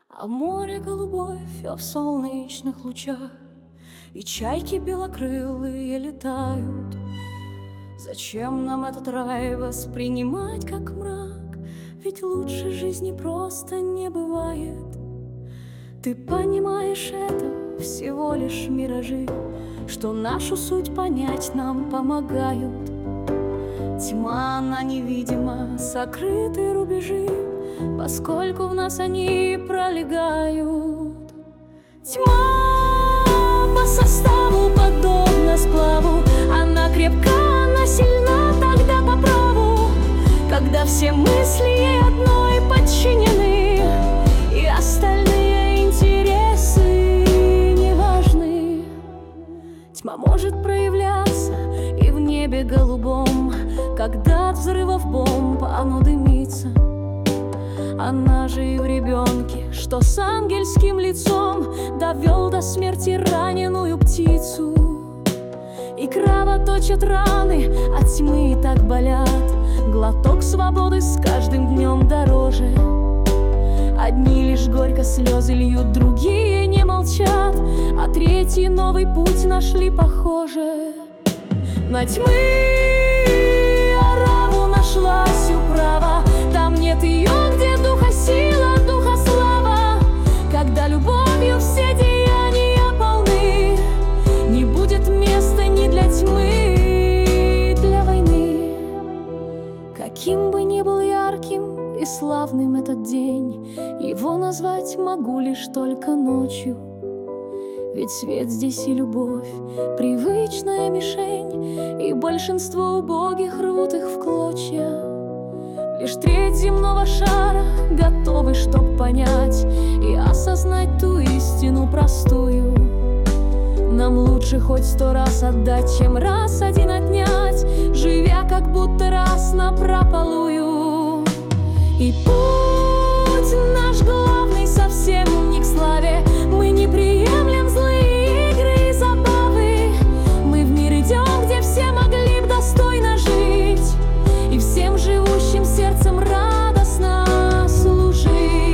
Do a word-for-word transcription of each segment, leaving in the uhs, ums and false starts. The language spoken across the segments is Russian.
А море голубое все в солнечных лучах, и чайки белокрылые летают. Зачем нам этот рай воспринимать как мрак? Ведь лучше жизни просто не бывает. Ты понимаешь, это всего лишь миражи, что нашу суть понять нам помогают. Тьма, она невидима, сокрыты рубежи, поскольку в нас они пролегают. Тьма по составу подобна сплаву, она крепка, она сильна тогда по праву, когда все мысли ей одной подчинены, и остальные интересы не важны. Тьма может проявляться и в небе голубом, когда от взрывов бомб оно дымится. Она же и в ребенке, что с ангельским лицом довел до смерти раненую птицу. И кровоточат раны, от тьмы и так болят. Глоток свободы с каждым днем дороже. Одни лишь горько слезы льют, другие не молчат, а третьи новый путь нашли, похоже. На тьмы ораву нашлась управа, там нет ее, где духа сила, духа слава. Когда любовью все деяния полны, не будет места ни для тьмы, для войны. Каким бы ни был ярким и славным этот день, его назвать могу лишь только ночью. Ведь свет здесь и любовь — привычная мишень, и большинство убогих рвут их в клочья. Лишь треть земного шара готовы, чтоб понять и осознать ту истину простую. Нам лучше хоть сто раз отдать, чем раз один отнять, живя как будто раз напропалую. И путь наш главный совсем не к славе, мы не приемлем злые игры и забавы. Мы в мир идем, где все могли б достойно жить, и всем живущим сердцем радостно служить.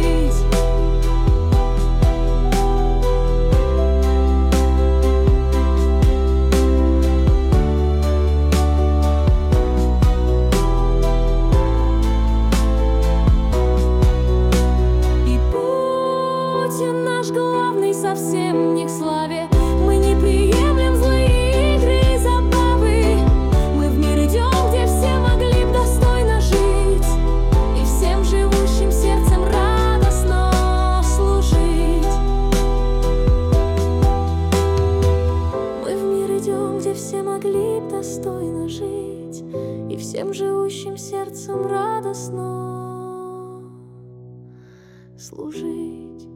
И путь наш главный совсем не к славе, мы не приемлем злые игры и забавы. Мы в мир идем, где все могли б достойно жить, и всем живущим сердцем радостно служить. Мы в мир идем, где все могли б достойно жить, и всем живущим сердцем радостно служить.